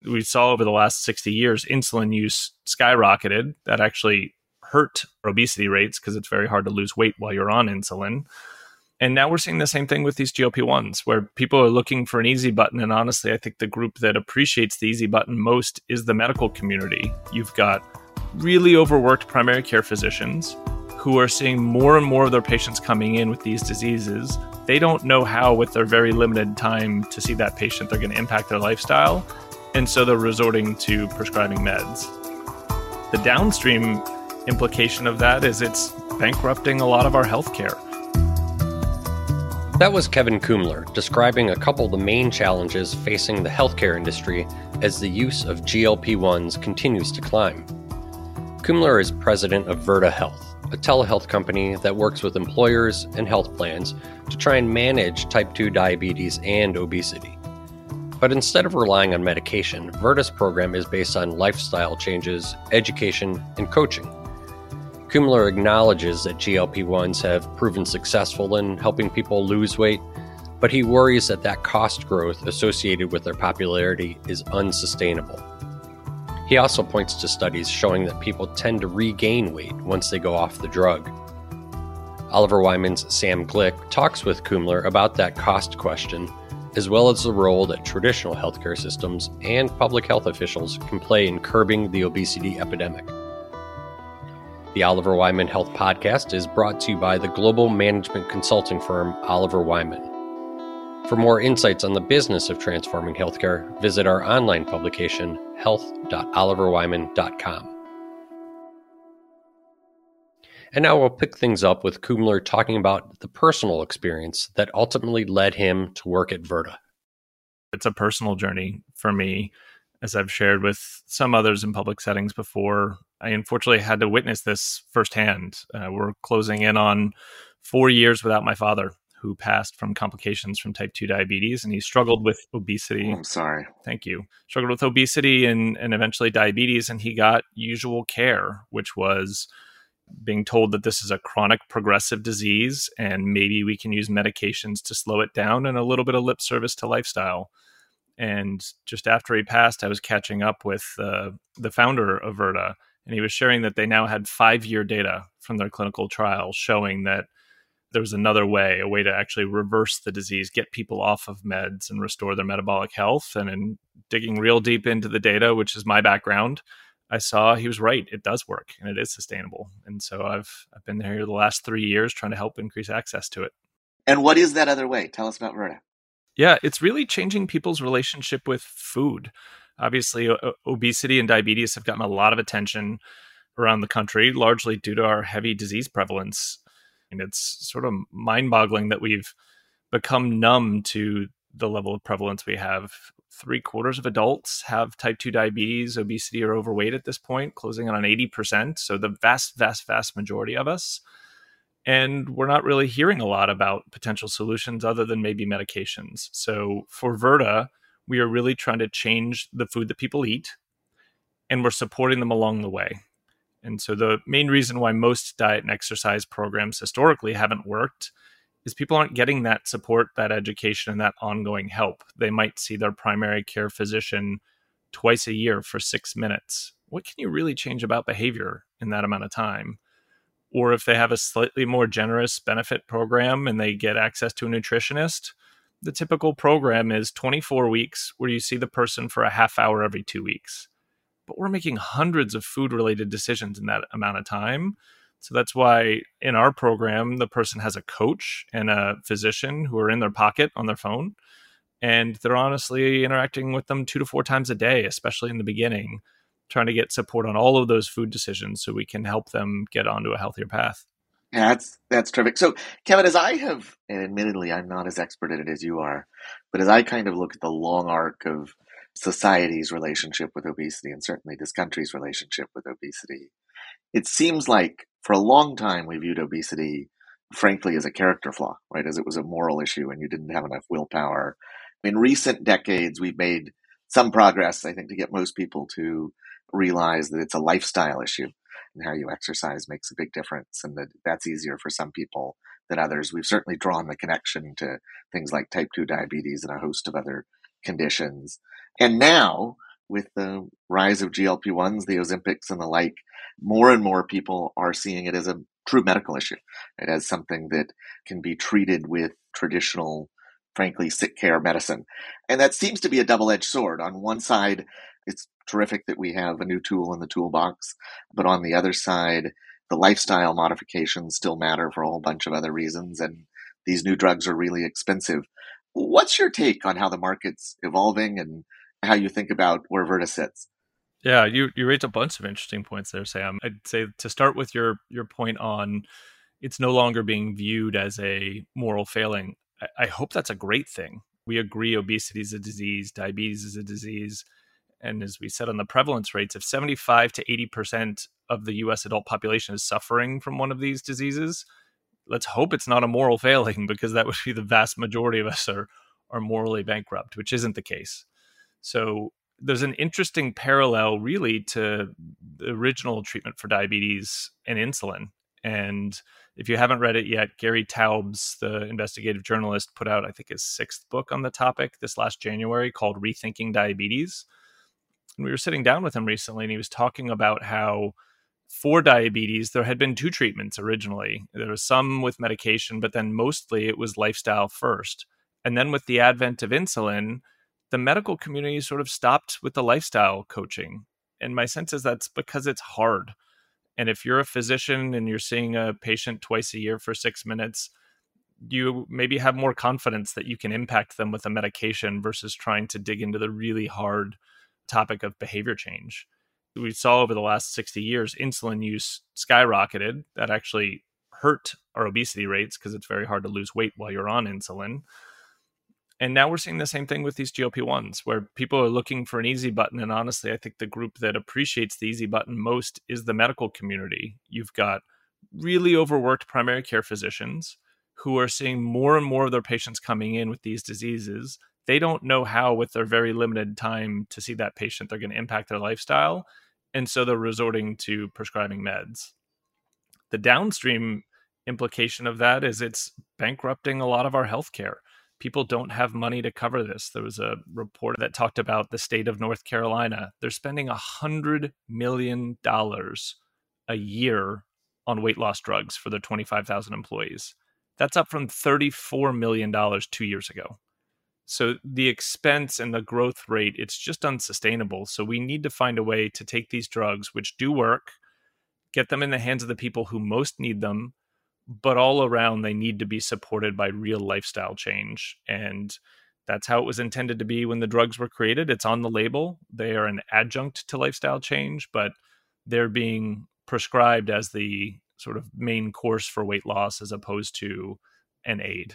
we saw over the last 60 years, insulin use skyrocketed. That actually hurt obesity rates because it's very hard to lose weight while you're on insulin. And now we're seeing the same thing with these GLP-1s, where people are looking for an easy button. And honestly, I think the group that appreciates the easy button most is the medical community. You've got really overworked primary care physicians who are seeing more and more of their patients coming in with these diseases. They don't know how, with their very limited time to see that patient, they're going to impact their lifestyle. And so they're resorting to prescribing meds. The downstream implication of that is it's bankrupting a lot of our healthcare. That was Kevin Kumler describing a couple of the main challenges facing the healthcare industry as the use of GLP-1s continues to climb. Kumler is president of Virta Health, a telehealth company that works with employers and health plans to try and manage type 2 diabetes and obesity. But instead of relying on medication, Virta's program is based on lifestyle changes, education, and coaching. Kumler acknowledges that GLP-1s have proven successful in helping people lose weight, but he worries that cost growth associated with their popularity is unsustainable. He also points to studies showing that people tend to regain weight once they go off the drug. Oliver Wyman's Sam Glick talks with Kumler about that cost question, as well as the role that traditional healthcare systems and public health officials can play in curbing the obesity epidemic. The Oliver Wyman Health Podcast is brought to you by the global management consulting firm Oliver Wyman. For more insights on the business of transforming healthcare, visit our online publication, health.oliverwyman.com. And now we'll pick things up with Kumler talking about the personal experience that ultimately led him to work at Virta. It's a personal journey for me. As I've shared with some others in public settings before, I unfortunately had to witness this firsthand. We're closing in on 4 years without my father, who passed from complications from type 2 diabetes, and he struggled with obesity. I'm sorry. Thank you. Struggled with obesity and eventually diabetes, and he got usual care, which was being told that this is a chronic progressive disease, and maybe we can use medications to slow it down and a little bit of lip service to lifestyle. And just after he passed, I was catching up with the founder of Virta, and he was sharing that they now had 5-year data from their clinical trial showing that there was another way, a way to actually reverse the disease, get people off of meds and restore their metabolic health. And in digging real deep into the data, which is my background, I saw he was right. It does work and it is sustainable. And so I've been here the last 3 years trying to help increase access to it. And what is that other way? Tell us about Virta. Yeah, it's really changing people's relationship with food. Obviously, obesity and diabetes have gotten a lot of attention around the country, largely due to our heavy disease prevalence. And it's sort of mind-boggling that we've become numb to the level of prevalence we have. 3/4 of adults have type 2 diabetes, obesity, or overweight at this point, closing in on 80%. So the vast, vast, vast majority of us. And we're not really hearing a lot about potential solutions other than maybe medications. So for Virta, we are really trying to change the food that people eat, and we're supporting them along the way. And so the main reason why most diet and exercise programs historically haven't worked is people aren't getting that support, that education, and that ongoing help. They might see their primary care physician twice a year for 6 minutes. What can you really change about behavior in that amount of time? Or if they have a slightly more generous benefit program and they get access to a nutritionist, the typical program is 24 weeks where you see the person for a half hour every 2 weeks. But we're making hundreds of food-related decisions in that amount of time. So that's why in our program, the person has a coach and a physician who are in their pocket on their phone. And they're honestly interacting with them 2 to 4 times a day, especially in the beginning, trying to get support on all of those food decisions so we can help them get onto a healthier path. Yeah, that's terrific. So, Kevin, as I have, and admittedly, I'm not as expert at it as you are, but as I kind of look at the long arc of society's relationship with obesity, and certainly this country's relationship with obesity, it seems like for a long time we viewed obesity, frankly, as a character flaw, right? As it was a moral issue and you didn't have enough willpower. In recent decades, we've made some progress, I think, to get most people to realize that it's a lifestyle issue and how you exercise makes a big difference, and that that's easier for some people than others. We've certainly drawn the connection to things like type 2 diabetes and a host of other conditions. And now with the rise of GLP-1s, the Ozempics and the like, more and more people are seeing it as a true medical issue, and as something that can be treated with traditional, frankly, sick care medicine. And that seems to be a double-edged sword. On one side, it's terrific that we have a new tool in the toolbox, but on the other side, the lifestyle modifications still matter for a whole bunch of other reasons, and these new drugs are really expensive. What's your take on how the market's evolving and how you think about where Virta sits? Yeah, you raised a bunch of interesting points there, Sam. I'd say to start with your point on it's no longer being viewed as a moral failing. I hope that's a great thing. We agree obesity is a disease, diabetes is a disease. And as we said on the prevalence rates, if 75 to 80% of the US adult population is suffering from one of these diseases, let's hope it's not a moral failing, because that would be the vast majority of us are morally bankrupt, which isn't the case. So there's an interesting parallel really to the original treatment for diabetes and insulin. And if you haven't read it yet, Gary Taubes, the investigative journalist, put out, I think, his 6th book on the topic this last January called Rethinking Diabetes. And we were sitting down with him recently, and he was talking about how for diabetes, there had been 2 treatments originally. There was some with medication, but then mostly it was lifestyle first. And then with the advent of insulin, the medical community sort of stopped with the lifestyle coaching. And my sense is that's because it's hard. And if you're a physician and you're seeing a patient twice a year for 6 minutes, you maybe have more confidence that you can impact them with a medication versus trying to dig into the really hard topic of behavior change. We saw over the last 60 years, insulin use skyrocketed. That actually hurt our obesity rates because it's very hard to lose weight while you're on insulin. And now we're seeing the same thing with these GLP-1s, where people are looking for an easy button. And honestly, I think the group that appreciates the easy button most is the medical community. You've got really overworked primary care physicians who are seeing more and more of their patients coming in with these diseases. They don't know how, with their very limited time to see that patient, they're going to impact their lifestyle. And so they're resorting to prescribing meds. The downstream implication of that is it's bankrupting a lot of our healthcare. People don't have money to cover this. There was a report that talked about the state of North Carolina. They're spending $100 million a year on weight loss drugs for their 25,000 employees. That's up from $34 million 2 years ago. So the expense and the growth rate, it's just unsustainable. So we need to find a way to take these drugs, which do work, get them in the hands of the people who most need them, but all around they need to be supported by real lifestyle change. And that's how it was intended to be when the drugs were created. It's on the label. They are an adjunct to lifestyle change, but they're being prescribed as the sort of main course for weight loss as opposed to an aid.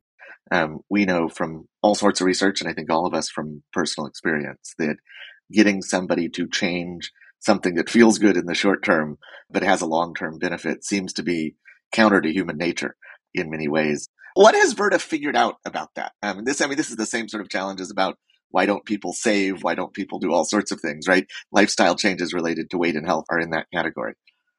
We know from all sorts of research, and I think all of us from personal experience, that getting somebody to change something that feels good in the short term but has a long-term benefit seems to be counter to human nature in many ways. What has Virta figured out about that? This is the same sort of challenges about why don't people save? Why don't people do all sorts of things, right? Lifestyle changes related to weight and health are in that category.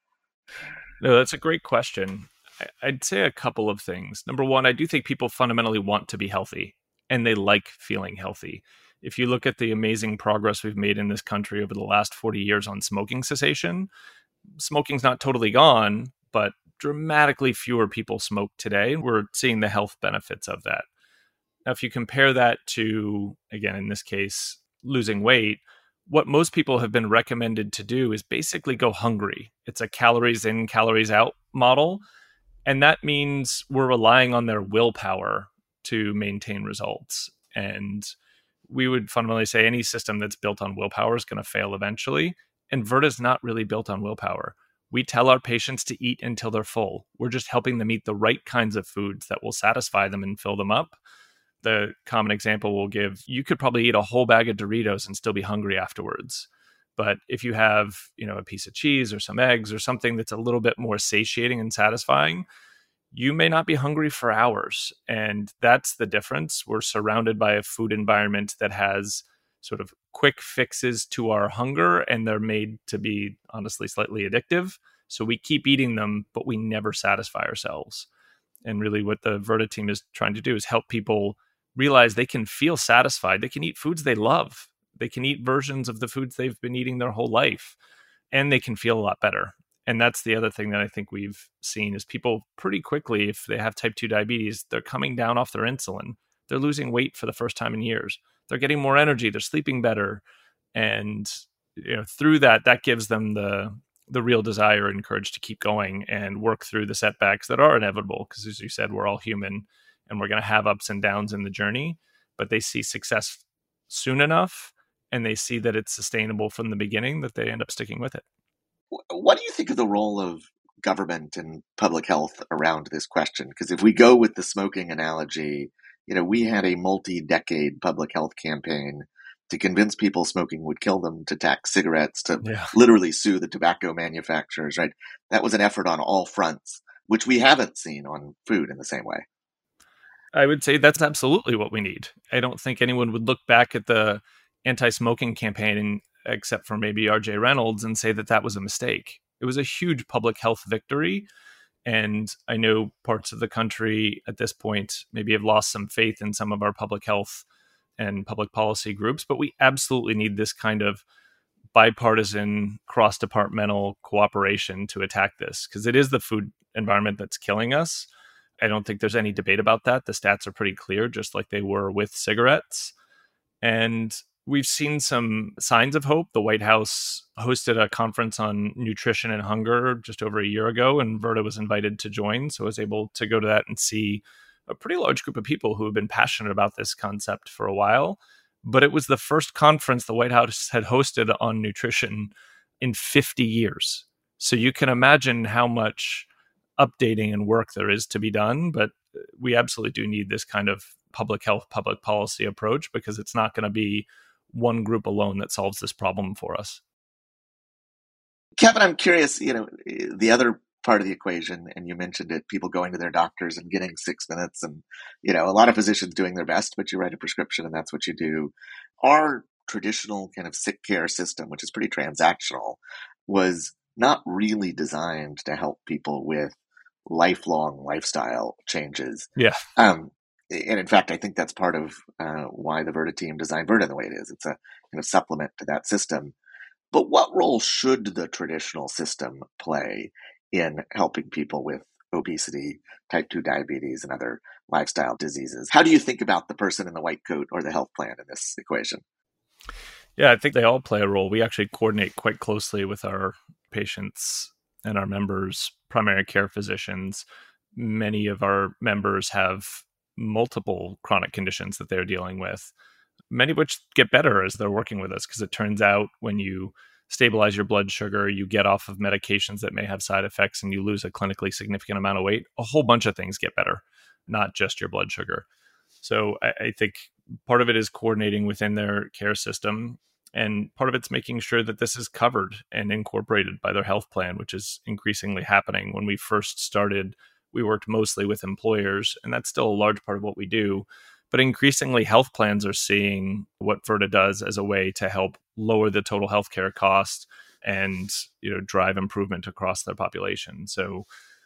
No, that's a great question. I'd say a couple of things. Number one, I do think people fundamentally want to be healthy and they like feeling healthy. If you look at the amazing progress we've made in this country over the last 40 years on smoking cessation, smoking's not totally gone, but dramatically fewer people smoke today. We're seeing the health benefits of that. Now, if you compare that to, again, in this case, losing weight, what most people have been recommended to do is basically go hungry. It's a calories in, calories out model. And that means we're relying on their willpower to maintain results. And we would fundamentally say any system that's built on willpower is going to fail eventually. And Virta is not really built on willpower. We tell our patients to eat until they're full. We're just helping them eat the right kinds of foods that will satisfy them and fill them up. The common example we'll give, you could probably eat a whole bag of Doritos and still be hungry afterwards. But if you have, a piece of cheese or some eggs or something that's a little bit more satiating and satisfying, you may not be hungry for hours. And that's the difference. We're surrounded by a food environment that has sort of quick fixes to our hunger, and they're made to be, honestly, slightly addictive. So we keep eating them, but we never satisfy ourselves. And really what the Virta team is trying to do is help people realize they can feel satisfied. They can eat foods they love. They can eat versions of the foods they've been eating their whole life, and they can feel a lot better. And that's the other thing that I think we've seen is people pretty quickly, if they have type 2 diabetes, they're coming down off their insulin. They're losing weight for the first time in years. They're getting more energy. They're sleeping better. And through that gives them the real desire and courage to keep going and work through the setbacks that are inevitable. Because as you said, we're all human and we're going to have ups and downs in the journey. But they see success soon enough and they see that it's sustainable from the beginning that they end up sticking with it. What do you think of the role of government and public health around this question? Because if we go with the smoking analogy, we had a multi-decade public health campaign to convince people smoking would kill them, to tax cigarettes, to literally sue the tobacco manufacturers, right? That was an effort on all fronts, which we haven't seen on food in the same way. I would say that's absolutely what we need. I don't think anyone would look back at the anti-smoking campaign, except for maybe R.J. Reynolds, and say that that was a mistake. It was a huge public health victory. And I know parts of the country at this point maybe have lost some faith in some of our public health and public policy groups, but we absolutely need this kind of bipartisan, cross-departmental cooperation to attack this, because it is the food environment that's killing us. I don't think there's any debate about that. The stats are pretty clear, just like they were with cigarettes. And we've seen some signs of hope. The White House hosted a conference on nutrition and hunger just over a year ago, and Virta was invited to join. So I was able to go to that and see a pretty large group of people who have been passionate about this concept for a while. But it was the first conference the White House had hosted on nutrition in 50 years. So you can imagine how much updating and work there is to be done. But we absolutely do need this kind of public health, public policy approach, because it's not going to be one group alone that solves this problem for us. Kevin, I'm curious, the other part of the equation, and you mentioned it, people going to their doctors and getting 6 minutes, and, a lot of physicians doing their best, but you write a prescription and that's what you do. Our traditional kind of sick care system, which is pretty transactional, was not really designed to help people with lifelong lifestyle changes. Yeah. And in fact, I think that's part of why the Virta team designed Virta the way it is. It's a kind of supplement to that system. But what role should the traditional system play in helping people with obesity, type 2 diabetes, and other lifestyle diseases? How do you think about the person in the white coat or the health plan in this equation? Yeah, I think they all play a role. We actually coordinate quite closely with our patients and our members, primary care physicians. Many of our members have multiple chronic conditions that they're dealing with, many of which get better as they're working with us, because it turns out when you stabilize your blood sugar, you get off of medications that may have side effects, and you lose a clinically significant amount of weight, a whole bunch of things get better, not just your blood sugar. So I think part of it is coordinating within their care system, and part of it's making sure that this is covered and incorporated by their health plan, which is increasingly happening. When we first started, we worked mostly with employers, and that's still a large part of what we do. But increasingly, health plans are seeing what Virta does as a way to help lower the total healthcare cost and drive improvement across their population. So,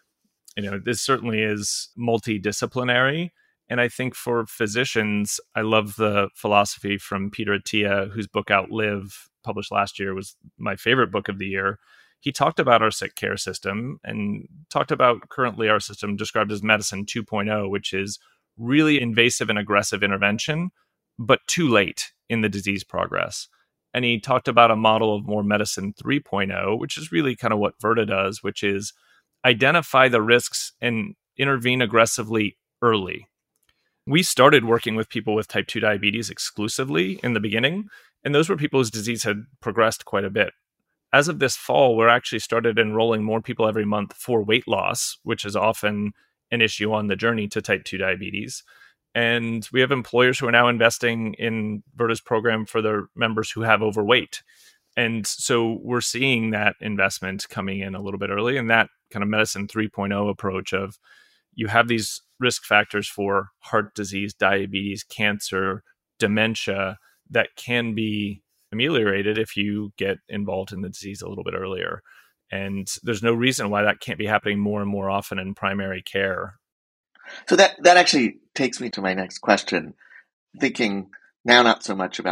this certainly is multidisciplinary. And I think for physicians, I love the philosophy from Peter Attia, whose book Outlive, published last year, was my favorite book of the year. He talked about our sick care system and talked about currently our system described as medicine 2.0, which is really invasive and aggressive intervention, but too late in the disease progress. And he talked about a model of more medicine 3.0, which is really kind of what Virta does, which is identify the risks and intervene aggressively early. We started working with people with type 2 diabetes exclusively in the beginning, and those were people whose disease had progressed quite a bit. As of this fall, we're actually started enrolling more people every month for weight loss, which is often an issue on the journey to type 2 diabetes. And we have employers who are now investing in Virta's program for their members who have overweight. And so we're seeing that investment coming in a little bit early, and that kind of medicine 3.0 approach of you have these risk factors for heart disease, diabetes, cancer, dementia that can be ameliorated if you get involved in the disease a little bit earlier. And there's no reason why that can't be happening more and more often in primary care. So that actually takes me to my next question, thinking now not so much about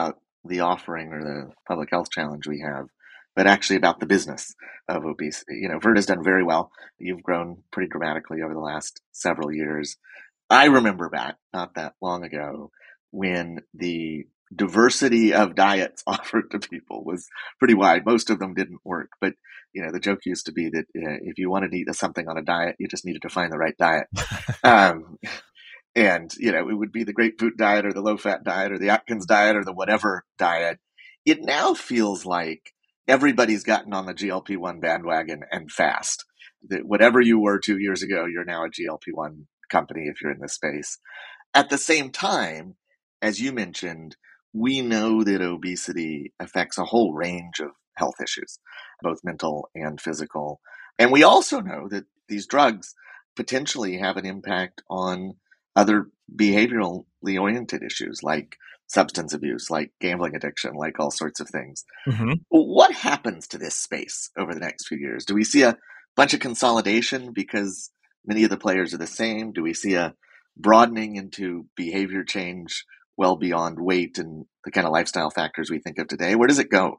the offering or the public health challenge we have, but actually about the business of obesity. Virta's done very well. You've grown pretty dramatically over the last several years. I remember back not that long ago when the diversity of diets offered to people was pretty wide. Most of them didn't work, but the joke used to be that if you wanted to eat something on a diet, you just needed to find the right diet. Um, and it would be the grapefruit diet or the low-fat diet or the Atkins diet or the whatever diet. It now feels like everybody's gotten on the GLP-1 bandwagon and fast. That whatever you were 2 years ago, you're now a GLP-1 company if you're in this space. At the same time, as you mentioned, we know that obesity affects a whole range of health issues, both mental and physical. And we also know that these drugs potentially have an impact on other behaviorally oriented issues like substance abuse, like gambling addiction, like all sorts of things. Mm-hmm. What happens to this space over the next few years? Do we see a bunch of consolidation because many of the players are the same? Do we see a broadening into behavior change well beyond weight and the kind of lifestyle factors we think of today? Where does it go?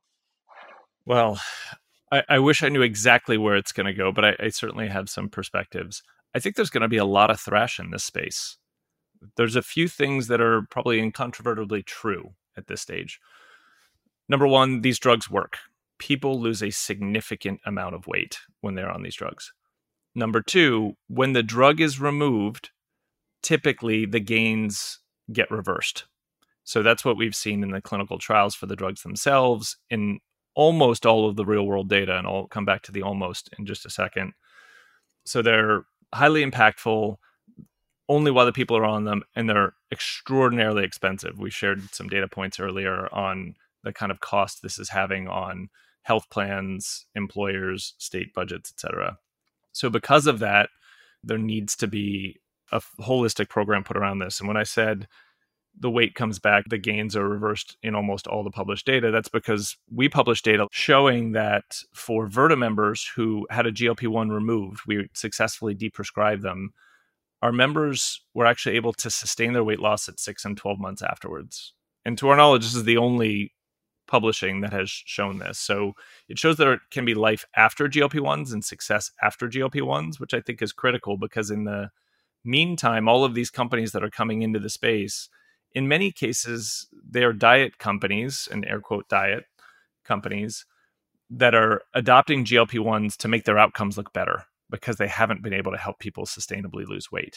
Well, I wish I knew exactly where it's going to go, but I certainly have some perspectives. I think there's going to be a lot of thrash in this space. There's a few things that are probably incontrovertibly true at this stage. Number one, these drugs work. People lose a significant amount of weight when they're on these drugs. Number two, when the drug is removed, typically the gains get reversed. So that's what we've seen in the clinical trials for the drugs themselves in almost all of the real world data. And I'll come back to the almost in just a second. So they're highly impactful only while the people are on them, and they're extraordinarily expensive. We shared some data points earlier on the kind of cost this is having on health plans, employers, state budgets, et cetera. So because of that, there needs to be a holistic program put around this. And when I said the weight comes back, the gains are reversed in almost all the published data, that's because we published data showing that for Virta members who had a GLP-1 removed, we successfully deprescribed them. Our members were actually able to sustain their weight loss at 6 and 12 months afterwards. And to our knowledge, this is the only publishing that has shown this. So it shows that it can be life after GLP-1s and success after GLP-1s, which I think is critical because in the meantime, all of these companies that are coming into the space, in many cases, they're diet companies, and air quote diet companies, that are adopting GLP-1s to make their outcomes look better because they haven't been able to help people sustainably lose weight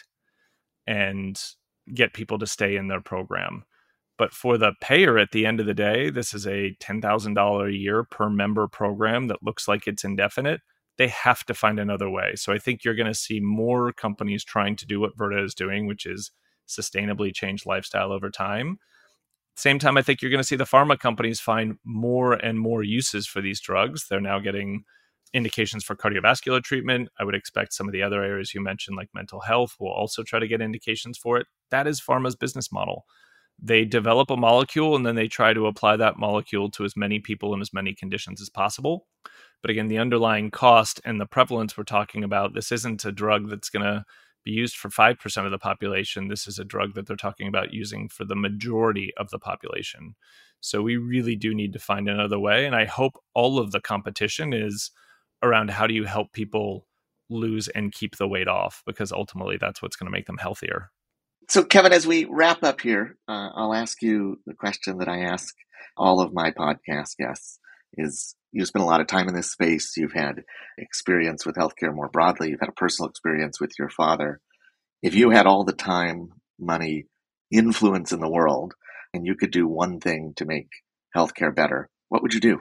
and get people to stay in their program. But for the payer at the end of the day, this is a $10,000 a year per member program that looks like it's indefinite. They have to find another way. So I think you're going to see more companies trying to do what Virta is doing, which is sustainably change lifestyle over time. Same time, I think you're going to see the pharma companies find more and more uses for these drugs. They're now getting indications for cardiovascular treatment. I would expect some of the other areas you mentioned, like mental health, will also try to get indications for it. That is pharma's business model. They develop a molecule and then they try to apply that molecule to as many people in as many conditions as possible. But again, the underlying cost and the prevalence we're talking about, this isn't a drug that's going to be used for 5% of the population. This is a drug that they're talking about using for the majority of the population. So we really do need to find another way. And I hope all of the competition is around how do you help people lose and keep the weight off, because ultimately that's what's going to make them healthier. So Kevin, as we wrap up here, I'll ask you the question that I ask all of my podcast guests is, you spend a lot of time in this space. You've had experience with healthcare more broadly. You've had a personal experience with your father. If you had all the time, money, influence in the world, and you could do one thing to make healthcare better, what would you do?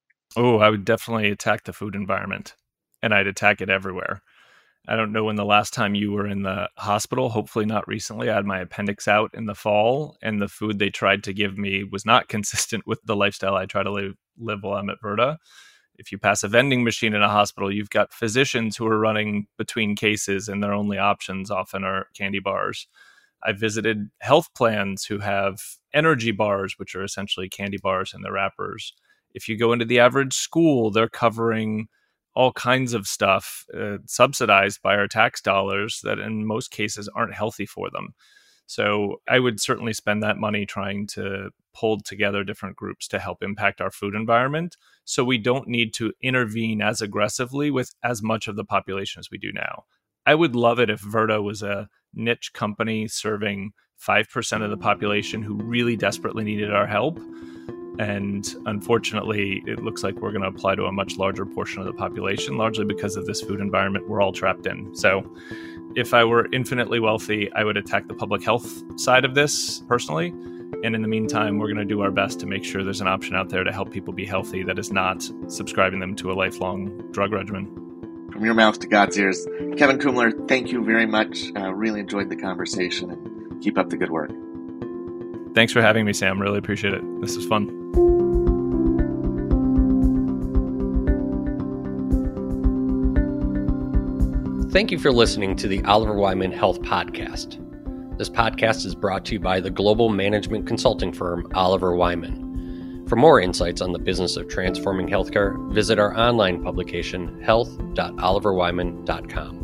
Oh, I would definitely attack the food environment, and I'd attack it everywhere. I don't know when the last time you were in the hospital, hopefully not recently. I had my appendix out in the fall, and the food they tried to give me was not consistent with the lifestyle I try to live while I'm at Virta. If you pass a vending machine in a hospital, you've got physicians who are running between cases, and their only options often are candy bars. I visited health plans who have energy bars, which are essentially candy bars in their wrappers. If you go into the average school, they're covering all kinds of stuff subsidized by our tax dollars that in most cases aren't healthy for them. So I would certainly spend that money trying to pull together different groups to help impact our food environment, so we don't need to intervene as aggressively with as much of the population as we do now. I would love it if Virta was a niche company serving 5% of the population who really desperately needed our help. And unfortunately, it looks like we're going to apply to a much larger portion of the population, largely because of this food environment we're all trapped in. So if I were infinitely wealthy, I would attack the public health side of this personally. And in the meantime, we're going to do our best to make sure there's an option out there to help people be healthy that is not subscribing them to a lifelong drug regimen. From your mouth to God's ears. Kevin Kumler, thank you very much. Really enjoyed the conversation, and keep up the good work. Thanks for having me, Sam. Really appreciate it. This was fun. Thank you for listening to the Oliver Wyman Health Podcast. This podcast is brought to you by the global management consulting firm Oliver Wyman. For more insights on the business of transforming healthcare, visit our online publication, health.oliverwyman.com.